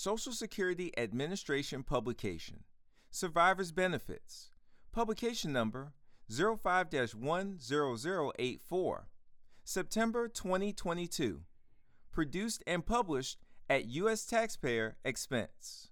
Social Security Administration publication, Survivors Benefits, publication number 05-10084, September 2022, produced and published at U.S. taxpayer expense.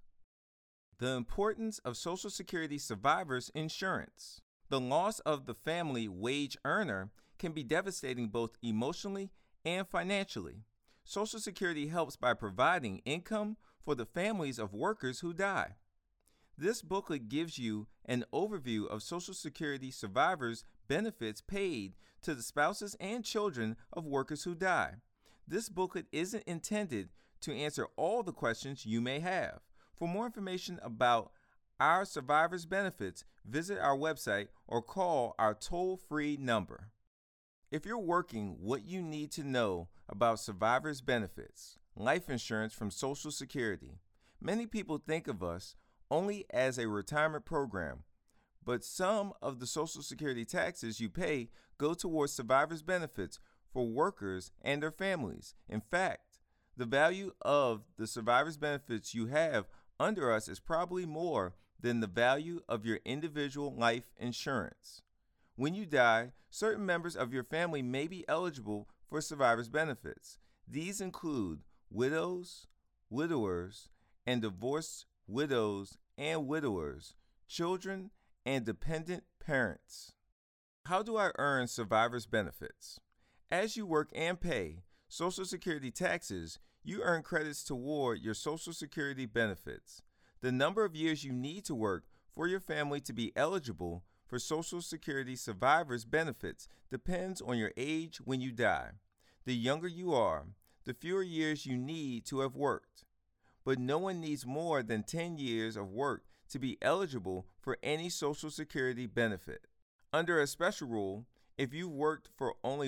The importance of Social Security survivors insurance. The loss of the family wage earner can be devastating both emotionally and financially. Social Security helps by providing income for the families of workers who die. This booklet gives you an overview of Social Security survivors' benefits paid to the spouses and children of workers who die. This booklet isn't intended to answer all the questions you may have. For more information about our survivors' benefits, visit our website or call our toll-free number. If you're working, what you need to know about survivors' benefits, life insurance from Social Security. Many people think of us only as a retirement program, but some of the Social Security taxes you pay go towards survivors' benefits for workers and their families. In fact, the value of the survivors' benefits you have under us is probably more than the value of your individual life insurance. When you die, certain members of your family may be eligible for survivors' benefits. These include widows, widowers, and divorced widows and widowers, children, and dependent parents. How do I earn survivors' benefits? As you work and pay Social Security taxes, you earn credits toward your Social Security benefits. The number of years you need to work for your family to be eligible for Social Security survivors' benefits depends on your age when you die. The younger you are, the fewer years you need to have worked. But no one needs more than 10 years of work to be eligible for any Social Security benefit. Under a special rule, if you've worked for only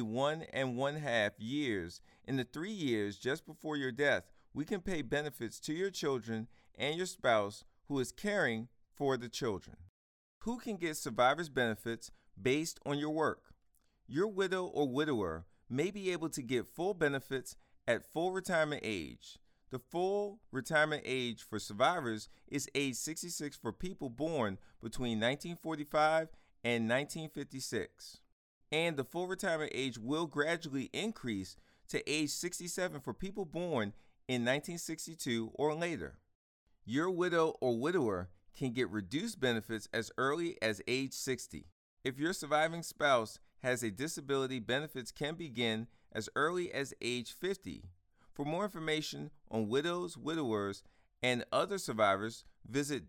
1.5 years in the 3 years just before your death, we can pay benefits to your children and your spouse who is caring for the children. Who can get survivors' benefits based on your work? Your widow or widower may be able to get full benefits at full retirement age. The full retirement age for survivors is age 66 for people born between 1945 and 1956. And the full retirement age will gradually increase to age 67 for people born in 1962 or later. Your widow or widower can get reduced benefits as early as age 60. If your surviving spouse has a disability, benefits can begin as early as age 50. For more information on widows, widowers, and other survivors, visit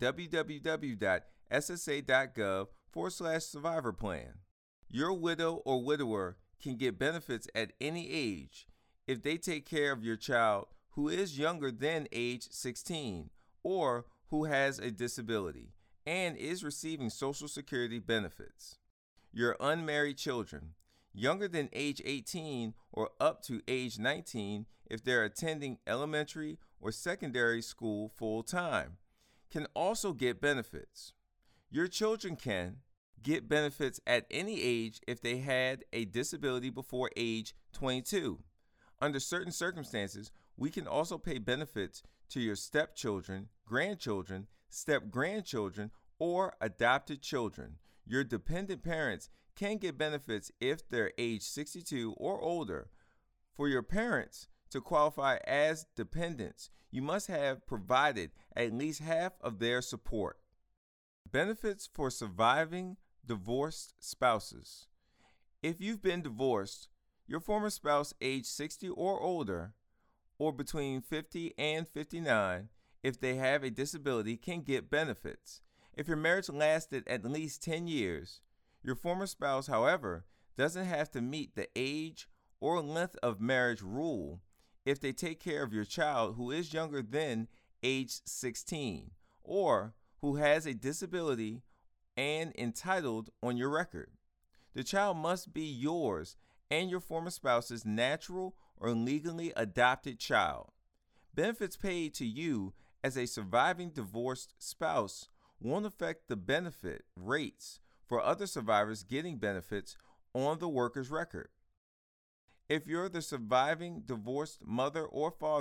www.ssa.gov/survivor plan. Your widow or widower can get benefits at any age if they take care of your child who is younger than age 16 or who has a disability and is receiving Social Security benefits. Your unmarried children, younger than age 18 or up to age 19 if they're attending elementary or secondary school full-time, can also get benefits. Your children can get benefits at any age if they had a disability before age 22. Under certain circumstances, we can also pay benefits to your stepchildren, grandchildren, step-grandchildren, or adopted children. Your dependent parents can get benefits if they're age 62 or older. For your parents to qualify as dependents, you must have provided at least half of their support. Benefits for surviving divorced spouses. If you've been divorced, your former spouse age 60 or older, or between 50 and 59, if they have a disability, can get benefits. If your marriage lasted at least 10 years, your former spouse, however, doesn't have to meet the age or length of marriage rule if they take care of your child who is younger than age 16 or who has a disability and entitled on your record. The child must be yours and your former spouse's natural or legally adopted child. Benefits paid to you as a surviving divorced spouse won't affect the benefit rates for other survivors getting benefits on the worker's record. If you're the surviving divorced mother or father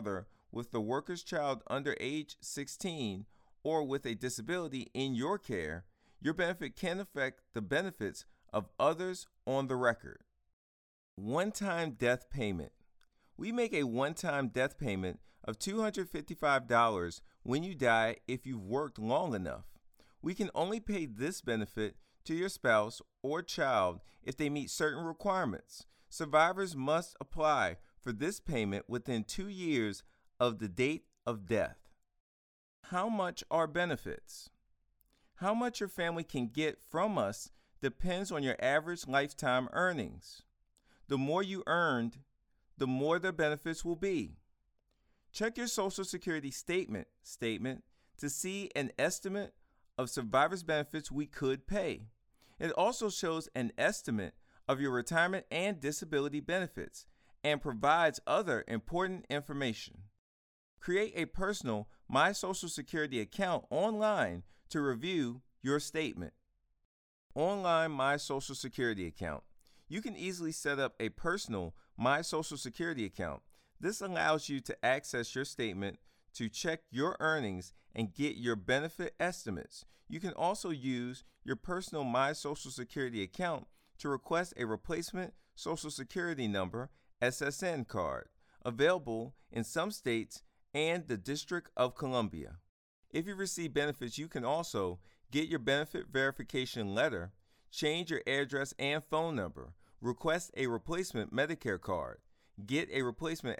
with the worker's child under age 16 or with a disability in your care, your benefit can affect the benefits of others on the record. One-time death payment. We make a one-time death payment of $255 when you die if you've worked long enough. We can only pay this benefit to your spouse or child if they meet certain requirements. Survivors must apply for this payment within 2 years of the date of death. How much are benefits? How much your family can get from us depends on your average lifetime earnings. The more you earned, the more the benefits will be. Check your Social Security statement to see an estimate of survivors' benefits we could pay. It also shows an estimate of your retirement and disability benefits and provides other important information. Create a personal My Social Security account online to review your statement. Online My Social Security account. You can easily set up a personal My Social Security account. This allows you to access your statement to check your earnings and get your benefit estimates. You can also use your personal My Social Security account to request a replacement Social Security number SSN card, available in some states and the District of Columbia. If you receive benefits, you can also get your benefit verification letter, change your address and phone number, request a replacement Medicare card, get a replacement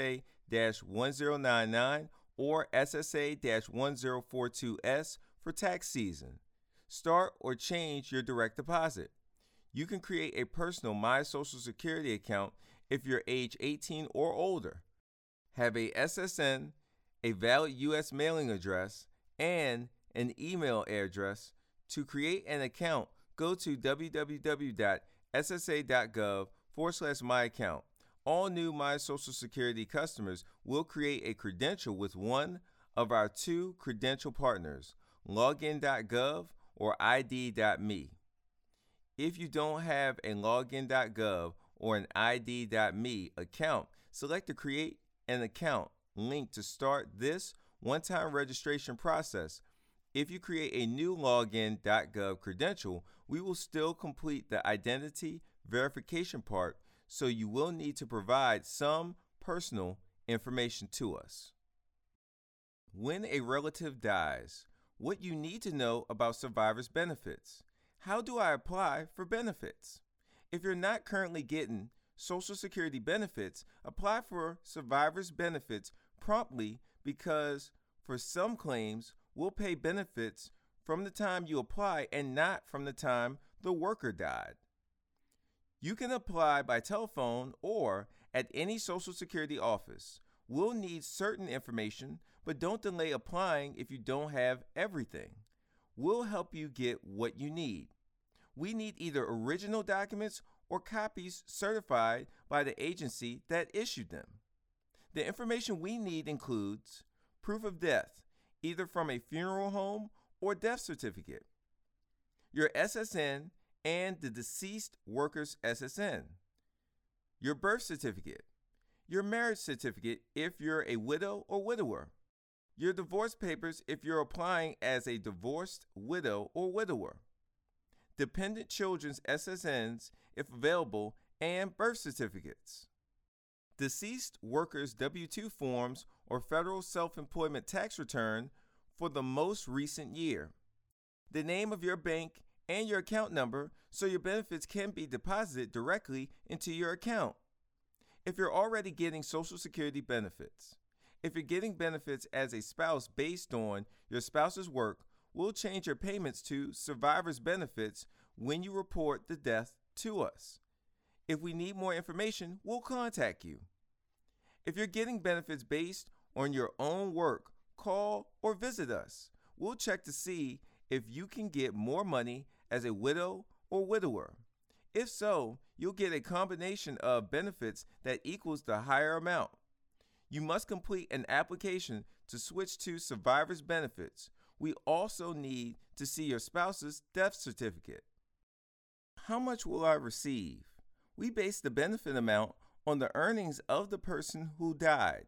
SSA-1099 or SSA-1042S for tax season. Start or change your direct deposit. You can create a personal My Social Security account if you're age 18 or older, have a SSN, a valid U.S. mailing address, and an email address. To create an account, go to www.ssa.gov/myaccount. All new My Social Security customers will create a credential with one of our 2 credential partners, login.gov or ID.me. If you don't have a login.gov or an ID.me account, select the Create an Account link to start this one-time registration process. If you create a new login.gov credential, we will still complete the identity verification part, so you will need to provide some personal information to us. When a relative dies, what you need to know about survivors' benefits. How do I apply for benefits? If you're not currently getting Social Security benefits, apply for survivors' benefits promptly, because for some claims, we'll pay benefits from the time you apply and not from the time the worker died. You can apply by telephone or at any Social Security office. We'll need certain information, but don't delay applying if you don't have everything. We'll help you get what you need. We need either original documents or copies certified by the agency that issued them. The information we need includes proof of death, either from a funeral home or death certificate, your SSN and the deceased worker's SSN, your birth certificate, your marriage certificate if you're a widow or widower, your divorce papers if you're applying as a divorced widow or widower, dependent children's SSNs if available, and birth certificates. Deceased workers' W-2 forms or federal self-employment tax return for the most recent year. The name of your bank and your account number so your benefits can be deposited directly into your account. If you're already getting Social Security benefits. If you're getting benefits as a spouse based on your spouse's work, we'll change your payments to survivors' benefits when you report the death to us. If we need more information, we'll contact you. If you're getting benefits based on your own work, call or visit us. We'll check to see if you can get more money as a widow or widower. If so, you'll get a combination of benefits that equals the higher amount. You must complete an application to switch to survivors' benefits. We also need to see your spouse's death certificate. How much will I receive? We base the benefit amount on the earnings of the person who died.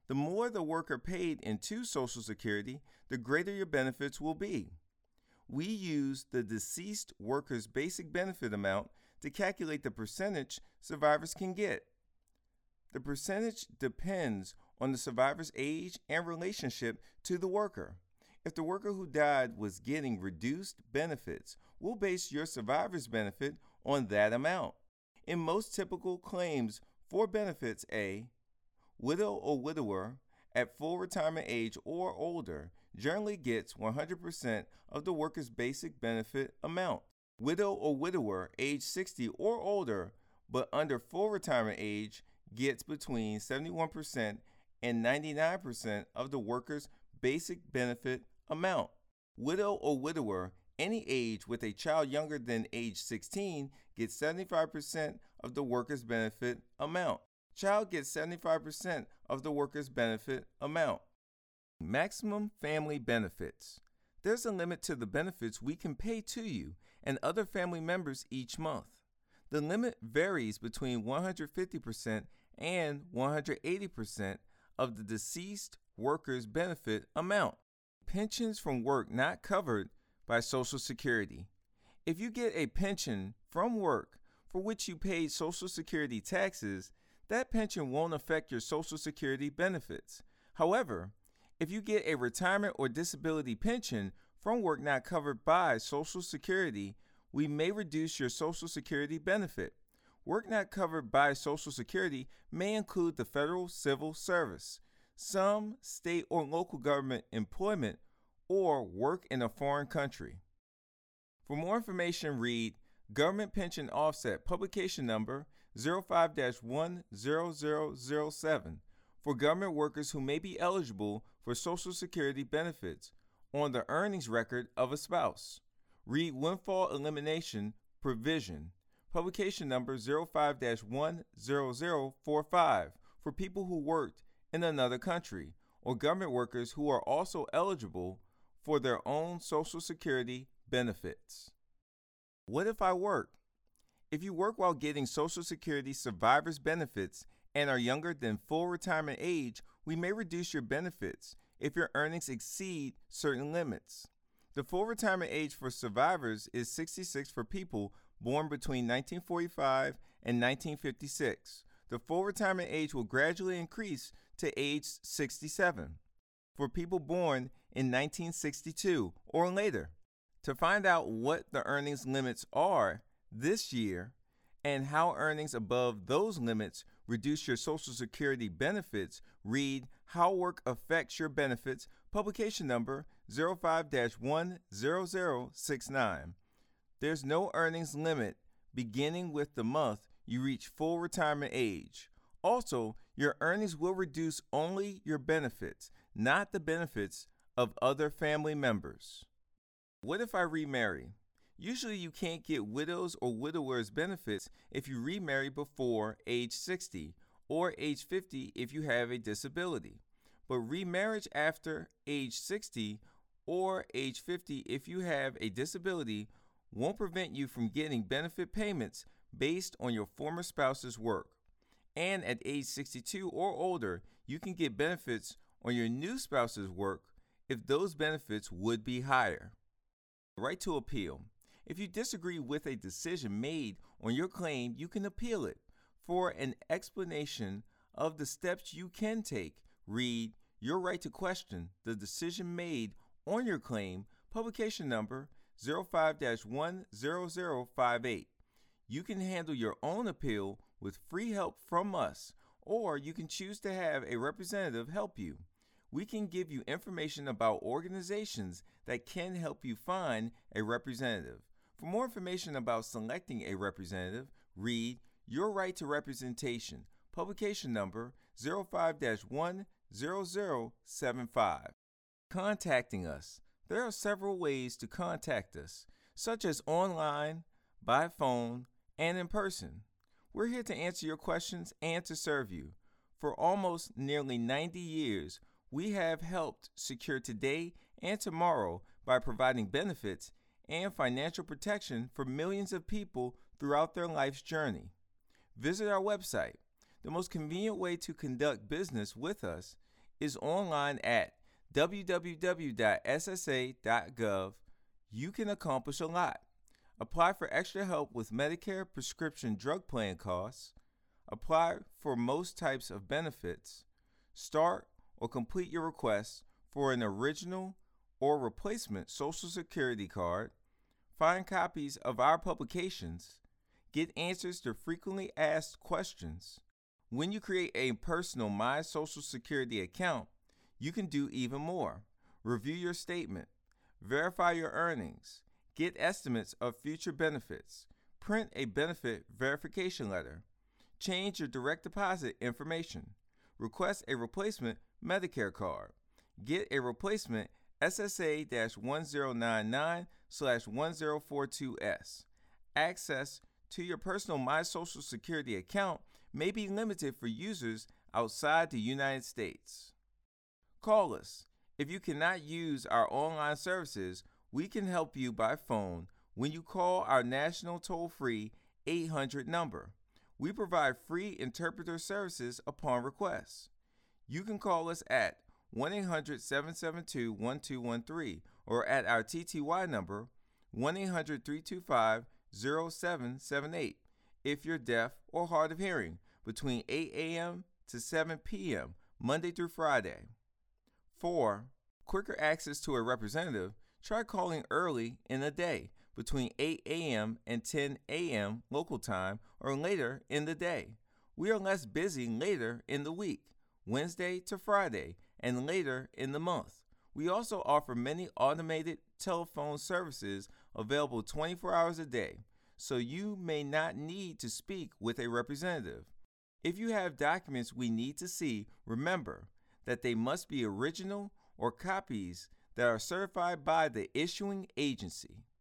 The more the worker paid into Social Security, the greater your benefits will be. We use the deceased worker's basic benefit amount to calculate the percentage survivors can get. The percentage depends on the survivor's age and relationship to the worker. If the worker who died was getting reduced benefits, we'll base your survivor's benefit on that amount. In most typical claims for benefits, a widow or widower at full retirement age or older generally gets 100% of the worker's basic benefit amount. Widow or widower age 60 or older but under full retirement age gets between 71% and 99% of the worker's basic benefit amount. Widow or widower any age with a child younger than age 16 gets 75% of the worker's benefit amount. Child gets 75% of the worker's benefit amount. Maximum family benefits. There's a limit to the benefits we can pay to you and other family members each month. The limit varies between 150% and 180% of the deceased worker's benefit amount. Pensions from work not covered by Social Security. If you get a pension from work for which you paid Social Security taxes, that pension won't affect your Social Security benefits. However, if you get a retirement or disability pension from work not covered by Social Security, we may reduce your Social Security benefit. Work not covered by Social Security may include the federal civil service, some state or local government employment, or work in a foreign country. For more information, read Government Pension Offset, publication number 05-10007 for government workers who may be eligible for Social Security benefits on the earnings record of a spouse. Read Windfall Elimination Provision, publication number 05-10045 for people who worked in another country or government workers who are also eligible for their own Social Security benefits. What if I work? If you work while getting Social Security survivors benefits and are younger than full retirement age, we may reduce your benefits if your earnings exceed certain limits. The full retirement age for survivors is 66 for people born between 1945 and 1956. The full retirement age will gradually increase to age 67 for people born in 1962 or later. To find out what the earnings limits are this year and how earnings above those limits reduce your Social Security benefits, read How Work Affects Your Benefits, publication number 05-10069. There's no earnings limit beginning with the month you reach full retirement age. Also, your earnings will reduce only your benefits, not the benefits of other family members. What if I remarry? Usually you can't get widows or widowers benefits if you remarry before age 60 or age 50 if you have a disability. But remarriage after age 60 or age 50 if you have a disability won't prevent you from getting benefit payments based on your former spouse's work. And at age 62 or older, you can get benefits on your new spouse's work if those benefits would be higher. Right to appeal. If you disagree with a decision made on your claim, you can appeal it. For an explanation of the steps you can take, read Your Right to Question the Decision Made on Your Claim, publication number 05-10058. You can handle your own appeal with free help from us, or you can choose to have a representative help you. We can give you information about organizations that can help you find a representative. For more information about selecting a representative, read Your Right to Representation, publication number 05-10075. Contacting us. There are several ways to contact us, such as online, by phone, and in person. We're here to answer your questions and to serve you. For almost nearly 90 years, we have helped secure today and tomorrow by providing benefits and financial protection for millions of people throughout their life's journey. Visit our website. The most convenient way to conduct business with us is online at www.ssa.gov. You can accomplish a lot. Apply for extra help with Medicare prescription drug plan costs. Apply for most types of benefits. Start or complete your request for an original or replacement Social Security card. Find copies of our publications. Get answers to frequently asked questions. When you create a personal My Social Security account, you can do even more. Review your statement, verify your earnings, get estimates of future benefits, print a benefit verification letter, change your direct deposit information, request a replacement Medicare card, get a replacement SSA-1099/1042S. Access to your personal My Social Security account may be limited for users outside the United States. Call us. If you cannot use our online services, we can help you by phone when you call our national toll-free 800 number. We provide free interpreter services upon request. You can call us at 1-800-772-1213 or at our TTY number 1-800-325-0778 if you're deaf or hard of hearing between 8 a.m. to 7 p.m. Monday through Friday. For quicker access to a representative, try calling early in the day between 8 a.m. and 10 a.m. local time or later in the day. We are less busy later in the week, Wednesday to Friday, and later in the month. We also offer many automated telephone services available 24 hours a day, so you may not need to speak with a representative. If you have documents we need to see, remember that they must be original or copies that are certified by the issuing agency.